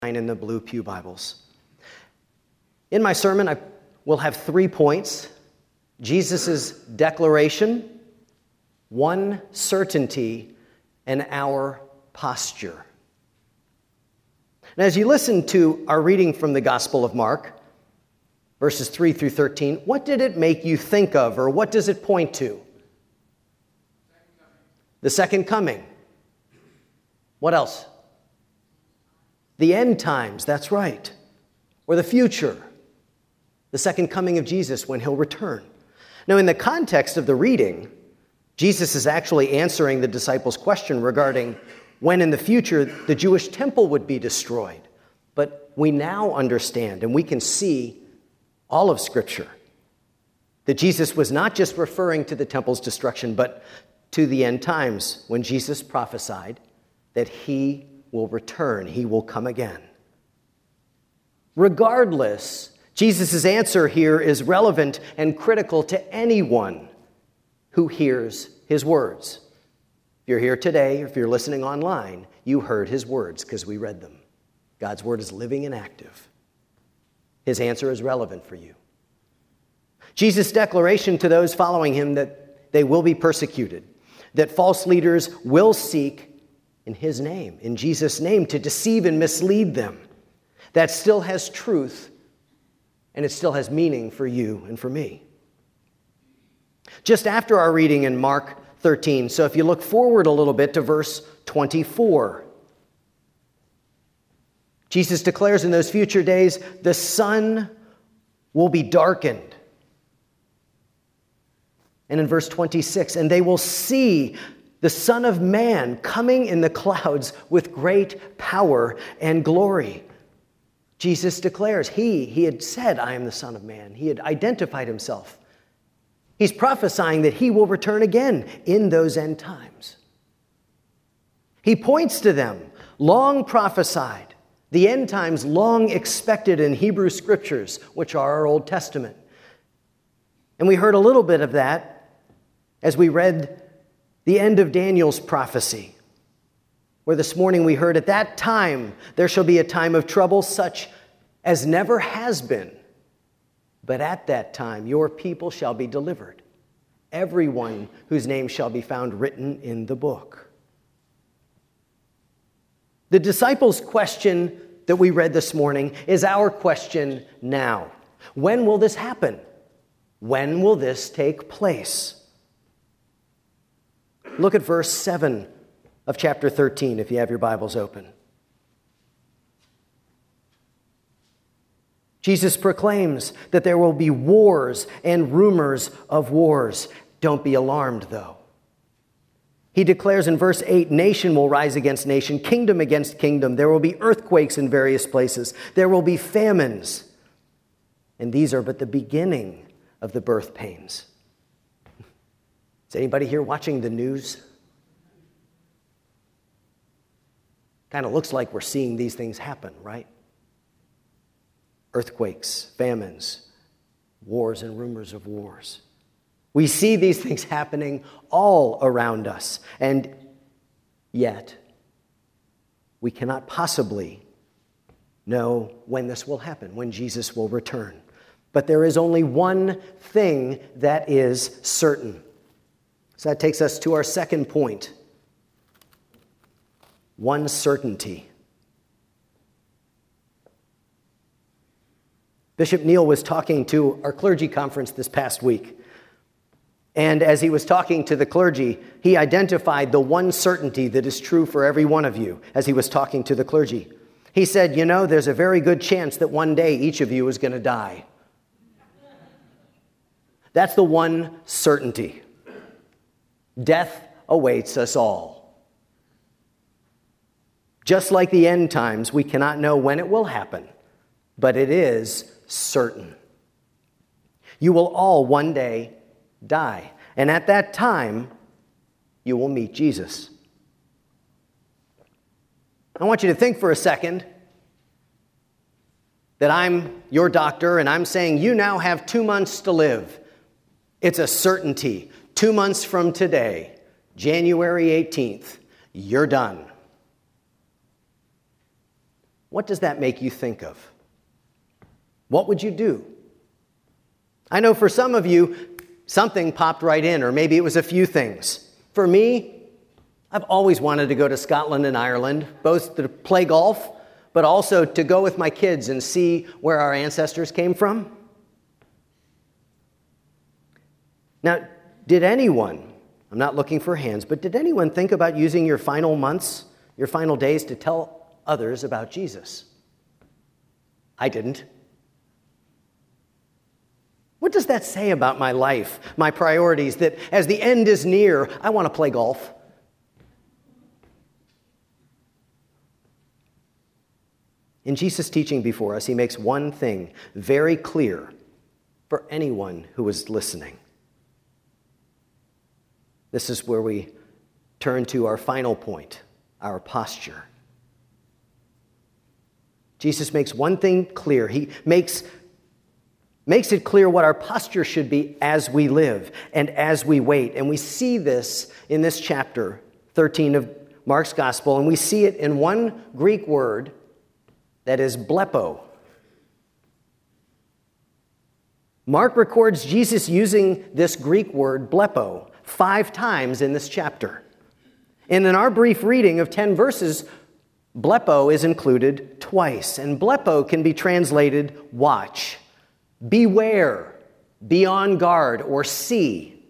in the Blue Pew Bibles. In my sermon, I will have 3 points: Jesus' declaration, one certainty, and our posture. And as you listen to our reading from the Gospel of Mark, verses 3 through 13, what did it make you think of, or what does it point to? The second coming. What else? The end times, that's right. Or the future. The second coming of Jesus when he'll return. Now, in the context of the reading, Jesus is actually answering the disciples' question regarding when in the future the Jewish temple would be destroyed. But we now understand, and we can see all of Scripture, that Jesus was not just referring to the temple's destruction, but to the end times when Jesus prophesied that he will return, he will come again. Regardless, Jesus' answer here is relevant and critical to anyone who hears his words. If you're here today, or if you're listening online, you heard his words because we read them. God's word is living and active. His answer is relevant for you. Jesus' declaration to those following him that they will be persecuted, that false leaders will seek in his name, in Jesus' name, to deceive and mislead them, that still has truth and it still has meaning for you and for me. Just after our reading in Mark 13, so if you look forward a little bit to verse 24, Jesus declares in those future days, the sun will be darkened. And in verse 26, and they will see the Son of Man coming in the clouds with great power and glory. Jesus declares, he had said, I am the Son of Man. He had identified himself. He's prophesying that he will return again in those end times. He points to them, long prophesied, the end times long expected in Hebrew Scriptures, which are our Old Testament. And we heard a little bit of that as we read the end of Daniel's prophecy, where this morning we heard, at that time there shall be a time of trouble such as never has been. But at that time your people shall be delivered, everyone whose name shall be found written in the book. The disciples' question that we read this morning is our question now. When will this happen? When will this take place? Look at verse 7 of chapter 13 if you have your Bibles open. Jesus proclaims that there will be wars and rumors of wars. Don't be alarmed, though. He declares in verse 8, nation will rise against nation, kingdom against kingdom. There will be earthquakes in various places. There will be famines. And these are but the beginning of the birth pains. Is anybody here watching the news? Kind of looks like we're seeing these things happen, right? Earthquakes, famines, wars and rumors of wars. We see these things happening all around us, and yet we cannot possibly know when this will happen, when Jesus will return. But there is only one thing that is certain. So that takes us to our second point. One certainty. Bishop Neal was talking to our clergy conference this past week. And as he was talking to the clergy, he identified the one certainty that is true for every one of you as he was talking to the clergy. He said, there's a very good chance that one day each of you is going to die. That's the one certainty. Death awaits us all. Just like the end times, we cannot know when it will happen, but it is certain. You will all one day die, and at that time, you will meet Jesus. I want you to think for a second that I'm your doctor, and I'm saying you now have 2 months to live. It's a certainty. 2 months from today, January 18th, you're done. What does that make you think of? What would you do? I know for some of you, something popped right in, or maybe it was a few things. For me, I've always wanted to go to Scotland and Ireland, both to play golf, but also to go with my kids and see where our ancestors came from. Now, did anyone, I'm not looking for hands, but did anyone think about using your final months, your final days to tell others about Jesus? I didn't. What does that say about my life, my priorities, that as the end is near, I want to play golf? In Jesus' teaching before us, he makes one thing very clear for anyone who is listening. This is where we turn to our final point, our posture. Jesus makes one thing clear. He makes it clear what our posture should be as we live and as we wait. And we see this in this chapter 13 of Mark's Gospel, and we see it in one Greek word that is blepo. Mark records Jesus using this Greek word blepo 5 times in this chapter. And in our brief reading of 10 verses, blepo is included twice. And blepo can be translated watch, beware, be on guard, or see.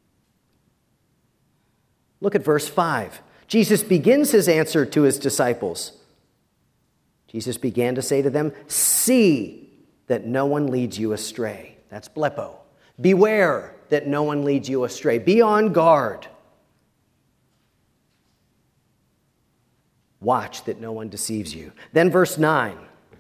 Look at verse 5. Jesus begins his answer to his disciples. Jesus began to say to them, see that no one leads you astray. That's blepo. Beware that no one leads you astray. Be on guard. Watch that no one deceives you. Then verse 9.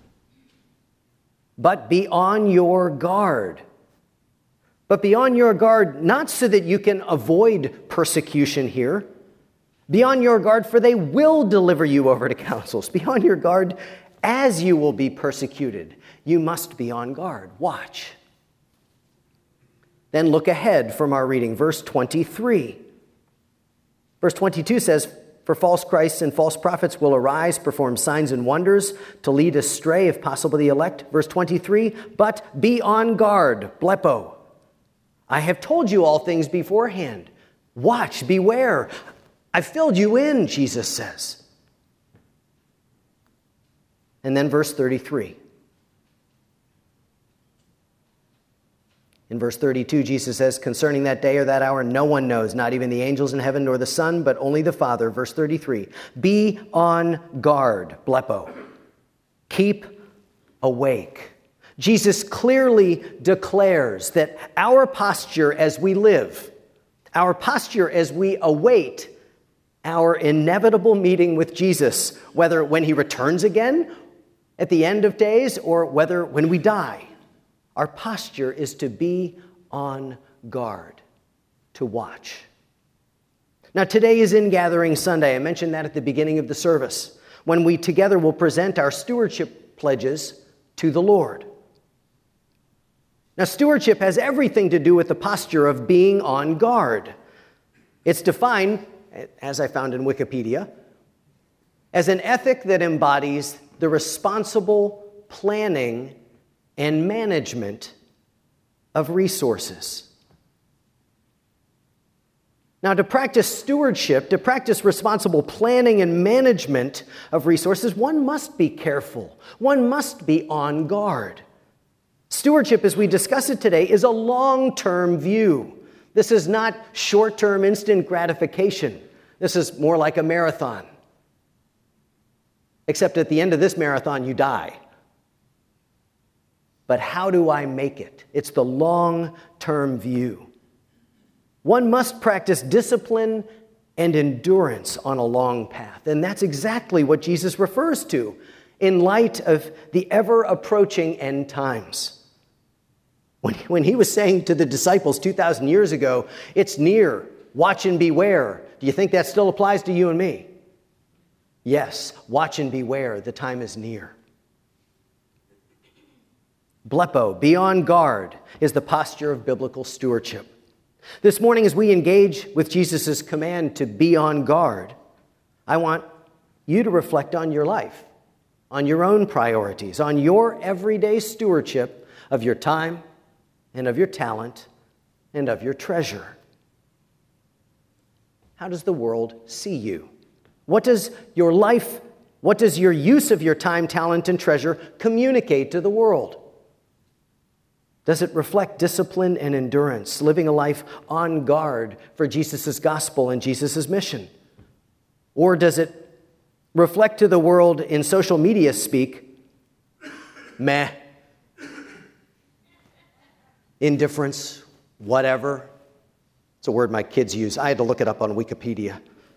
But be on your guard. But be on your guard, not so that you can avoid persecution here. Be on your guard, for they will deliver you over to councils. Be on your guard as you will be persecuted. You must be on guard. Watch. Then look ahead from our reading, verse 23. Verse 22 says, for false Christs and false prophets will arise, perform signs and wonders to lead astray, if possible, the elect. Verse 23, but be on guard, blepo. I have told you all things beforehand. Watch, beware. I've filled you in, Jesus says. And then verse 33. In verse 32, Jesus says, concerning that day or that hour, no one knows, not even the angels in heaven nor the Son, but only the Father. Verse 33, be on guard, blepo. Keep awake. Jesus clearly declares that our posture as we live, our posture as we await our inevitable meeting with Jesus, whether when he returns again at the end of days or whether when we die, our posture is to be on guard, to watch. Now, today is Ingathering Sunday. I mentioned that at the beginning of the service, when we together will present our stewardship pledges to the Lord. Now, stewardship has everything to do with the posture of being on guard. It's defined, as I found in Wikipedia, as an ethic that embodies the responsible planning and management of resources. Now, to practice stewardship, to practice responsible planning and management of resources, one must be careful. One must be on guard. Stewardship, as we discuss it today, is a long-term view. This is not short-term instant gratification. This is more like a marathon. Except at the end of this marathon, you die. But how do I make it? It's the long-term view. One must practice discipline and endurance on a long path. And that's exactly what Jesus refers to in light of the ever-approaching end times. When he was saying to the disciples 2,000 years ago, it's near, watch and beware. Do you think that still applies to you and me? Yes, watch and beware, the time is near. Blepo, be on guard, is the posture of biblical stewardship. This morning, as we engage with Jesus' command to be on guard, I want you to reflect on your life, on your own priorities, on your everyday stewardship of your time and of your talent and of your treasure. How does the world see you? What does your use of your time, talent, and treasure communicate to the world? Does it reflect discipline and endurance, living a life on guard for Jesus' gospel and Jesus' mission? Or does it reflect to the world in social media speak, meh, indifference, whatever? It's a word my kids use. I had to look it up on Wikipedia.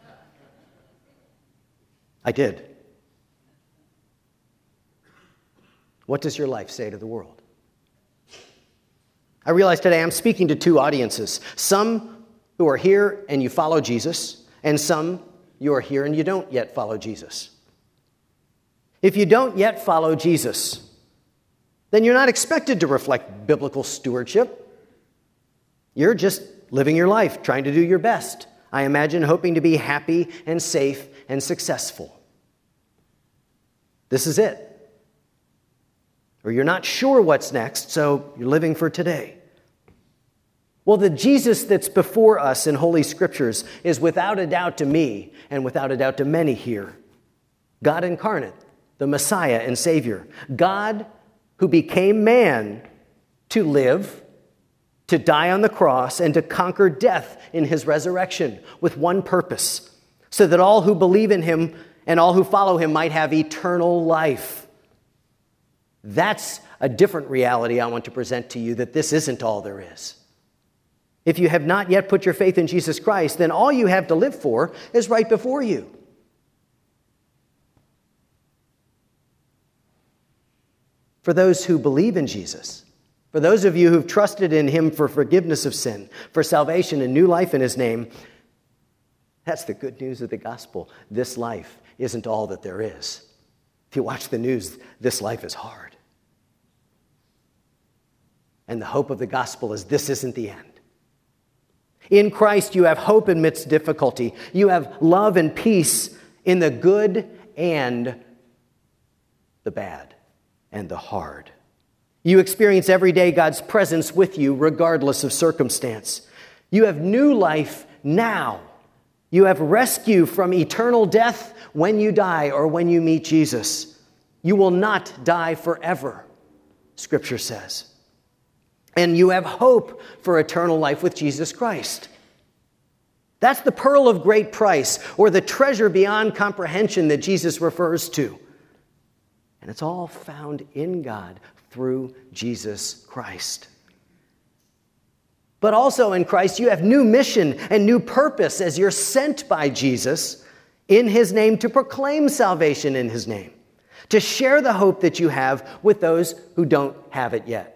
I did. What does your life say to the world? I realize today I'm speaking to two audiences. Some who are here and you follow Jesus, and some you are here and you don't yet follow Jesus. If you don't yet follow Jesus, then you're not expected to reflect biblical stewardship. You're just living your life, trying to do your best. I imagine hoping to be happy and safe and successful. This is it. Or you're not sure what's next, so you're living for today. Well, the Jesus that's before us in Holy Scriptures is without a doubt to me and without a doubt to many here, God incarnate, the Messiah and Savior. God who became man to live, to die on the cross, and to conquer death in his resurrection with one purpose, so that all who believe in him and all who follow him might have eternal life. That's a different reality I want to present to you, that this isn't all there is. If you have not yet put your faith in Jesus Christ, then all you have to live for is right before you. For those who believe in Jesus, for those of you who've trusted in him for forgiveness of sin, for salvation and new life in his name, that's the good news of the gospel. This life isn't all that there is. If you watch the news, this life is hard. And the hope of the gospel is this isn't the end. In Christ, you have hope amidst difficulty. You have love and peace in the good and the bad and the hard. You experience every day God's presence with you, regardless of circumstance. You have new life now. You have rescue from eternal death when you die or when you meet Jesus. You will not die forever, Scripture says. And you have hope for eternal life with Jesus Christ. That's the pearl of great price, or the treasure beyond comprehension that Jesus refers to. And it's all found in God through Jesus Christ. But also in Christ, you have new mission and new purpose as you're sent by Jesus in his name to proclaim salvation in his name, to share the hope that you have with those who don't have it yet,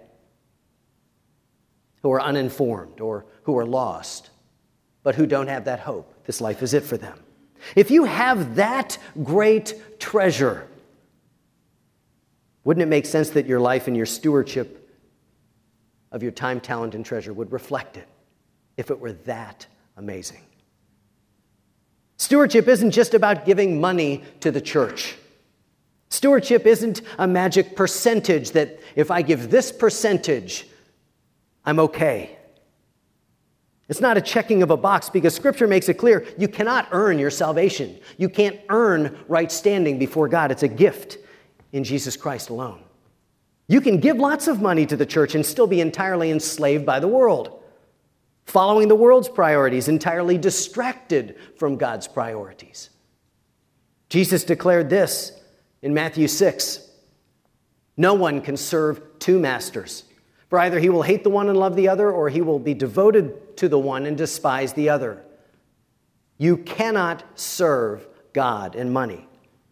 who are uninformed or who are lost, but who don't have that hope. This life is it for them. If you have that great treasure, wouldn't it make sense that your life and your stewardship of your time, talent, and treasure would reflect it if it were that amazing? Stewardship isn't just about giving money to the church. Stewardship isn't a magic percentage that if I give this percentage, I'm okay. It's not a checking of a box, because Scripture makes it clear you cannot earn your salvation. You can't earn right standing before God. It's a gift in Jesus Christ alone. You can give lots of money to the church and still be entirely enslaved by the world, following the world's priorities, entirely distracted from God's priorities. Jesus declared this in Matthew 6. No one can serve two masters. For either he will hate the one and love the other, or he will be devoted to the one and despise the other. You cannot serve God and money.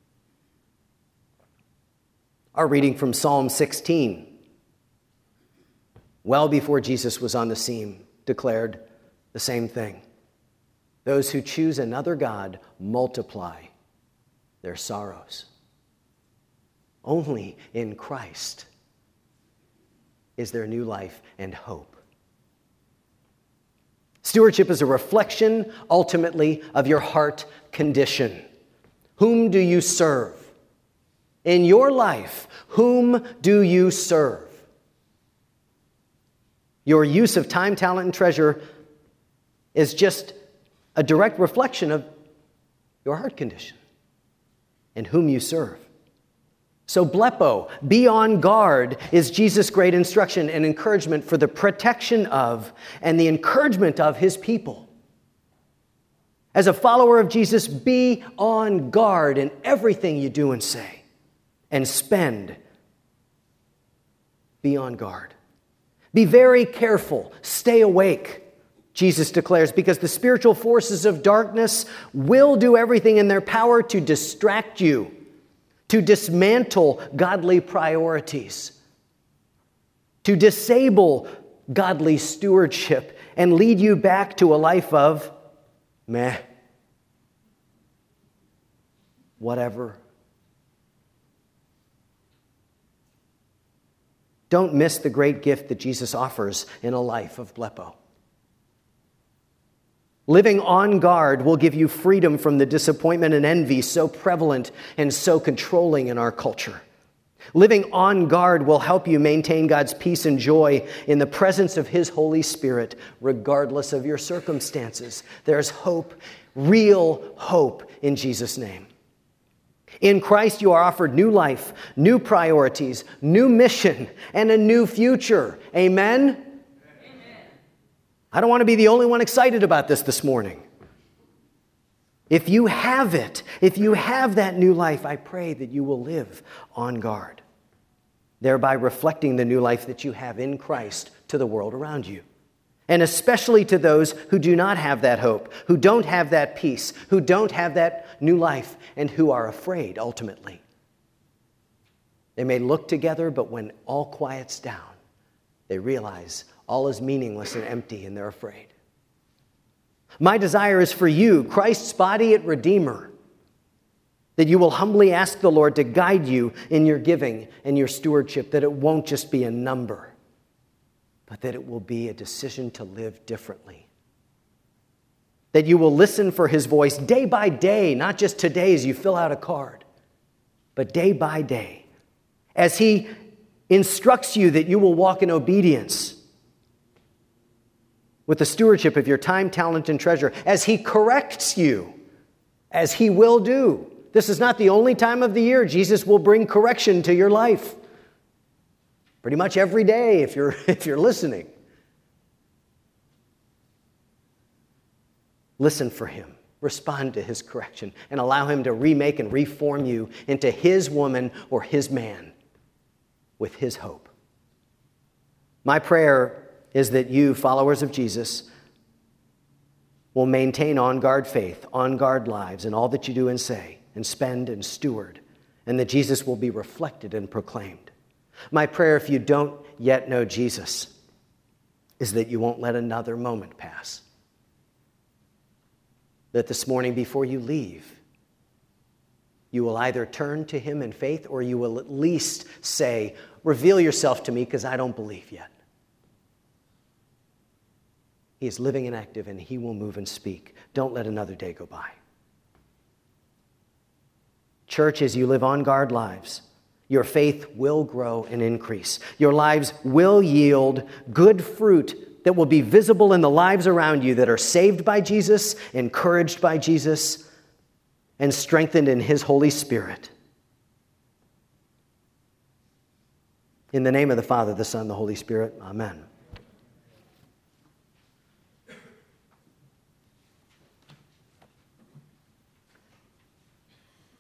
Our reading from Psalm 16, well before Jesus was on the scene, declared the same thing. Those who choose another god multiply their sorrows. Only in Christ is there new life and hope. Stewardship is a reflection, ultimately, of your heart condition. Whom do you serve? in your life, whom do you serve? Your use of time, talent, and treasure is just a direct reflection of your heart condition and whom you serve. So blepo, be on guard, is Jesus' great instruction and encouragement for the protection of and the encouragement of his people. As a follower of Jesus, be on guard in everything you do and say and spend. Be on guard. Be very careful. Stay awake, Jesus declares, because the spiritual forces of darkness will do everything in their power to distract you, to dismantle godly priorities, to disable godly stewardship, and lead you back to a life of meh, whatever. Don't miss the great gift that Jesus offers in a life of blepo. Living on guard will give you freedom from the disappointment and envy so prevalent and so controlling in our culture. Living on guard will help you maintain God's peace and joy in the presence of his Holy Spirit, regardless of your circumstances. There's hope, real hope in Jesus' name. In Christ, you are offered new life, new priorities, new mission, and a new future. Amen? Amen. I don't want to be the only one excited about this morning. If you have it, if you have that new life, I pray that you will live on guard, thereby reflecting the new life that you have in Christ to the world around you. And especially to those who do not have that hope, who don't have that peace, who don't have that new life, and who are afraid ultimately. They may look together, but when all quiets down, they realize all is meaningless and empty, and they're afraid. My desire is for you, Christ's body at Redeemer, that you will humbly ask the Lord to guide you in your giving and your stewardship, that it won't just be a number, but that it will be a decision to live differently. That you will listen for his voice day by day, not just today as you fill out a card, but day by day, as he instructs you that you will walk in obedience with the stewardship of your time, talent, and treasure, as he corrects you, as he will do. This is not the only time of the year Jesus will bring correction to your life. Pretty much every day if you're listening. Listen for him. Respond to his correction and allow him to remake and reform you into his woman or his man with his hope. My prayer is that you, followers of Jesus, will maintain on-guard faith, on-guard lives in all that you do and say and spend and steward, and that Jesus will be reflected and proclaimed. My prayer, if you don't yet know Jesus, is that you won't let another moment pass. That this morning before you leave, you will either turn to him in faith or you will at least say, reveal yourself to me because I don't believe yet. He is living and active and he will move and speak. Don't let another day go by. Church, as you live on guard lives, your faith will grow and increase. Your lives will yield good fruit that will be visible in the lives around you that are saved by Jesus, encouraged by Jesus, and strengthened in his Holy Spirit. In the name of the Father, the Son, the Holy Spirit, amen.